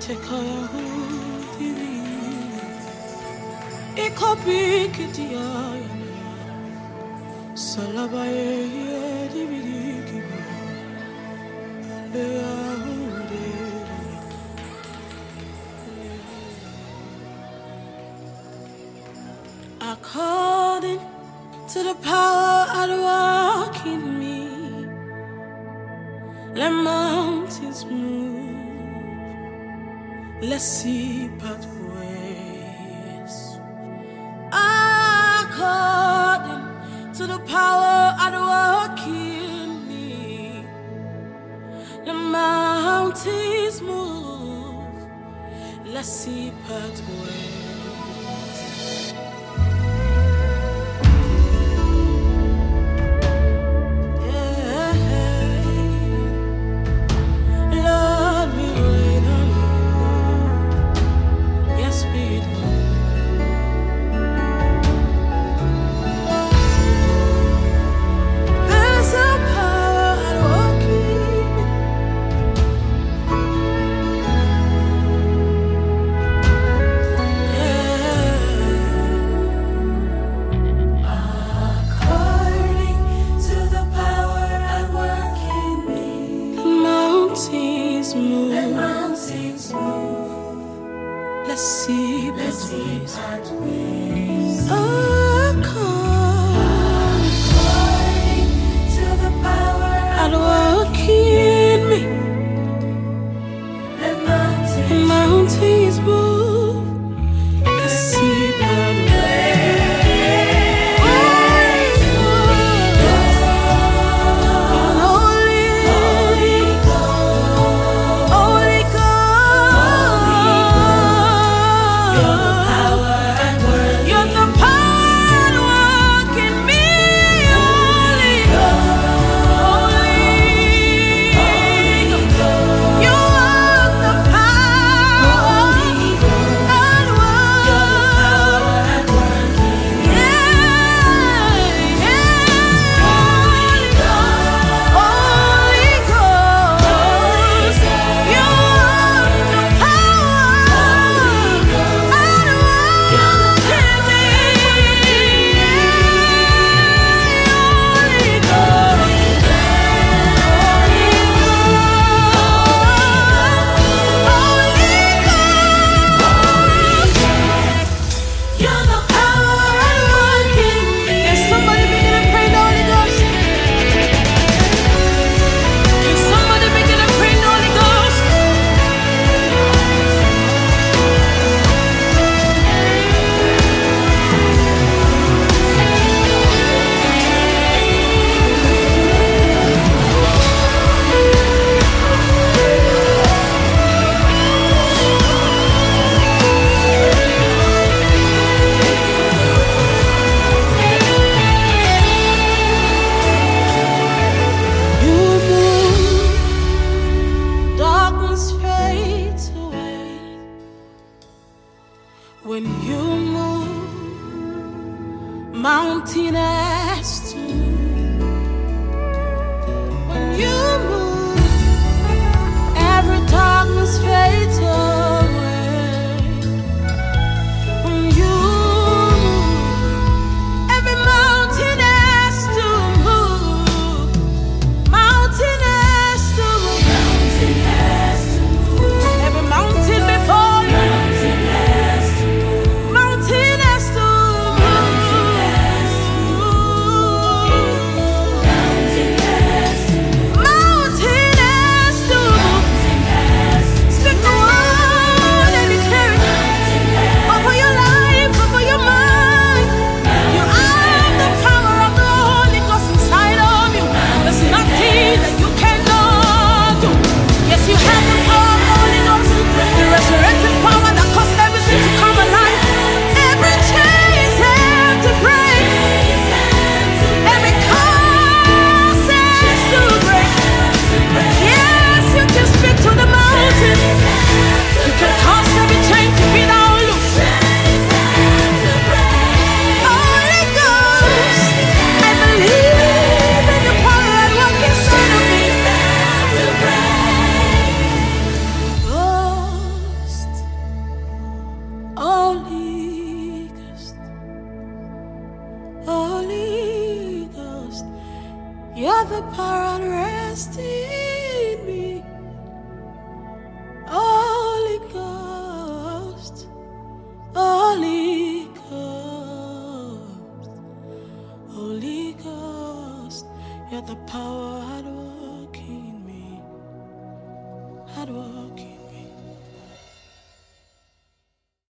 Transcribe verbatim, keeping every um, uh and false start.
tekaya hudiri ikopikitiya salabaye dibiri kiba according to the power at work in me, let mountains move, let's see pathways. According to the power at work in me, the mountains move, let's see pathways. Let's see pathways. According to the power at work in me, let mountains, mountains move. Let's see pathways. Holy Ghost, Holy Ghost, you're the power at work. You're the power at work in me. Holy Ghost, Holy Ghost, you are the power at work. Yeah, yeah. Holy Ghost, Holy Ghost, you are the power at work in me. Holy Ghost, you're the power at work in me. Can somebody begin to pray the Holy Ghost? Can somebody begin to pray the Holy Ghost? You move, darkness fades away. When you move, mountain has to move. When you move, every darkness fades away. When you move, every mountain has to move. Mountain has to move. Mountain has to move. Every mountain before you. Mountain has to move. Mountain has to move. Mountain has to move. Mountain has to move. Mountain has to move. Mountain has to move. Speak the the power and rest in me. Holy Ghost, Holy Ghost, Holy Ghost, you're the power at work.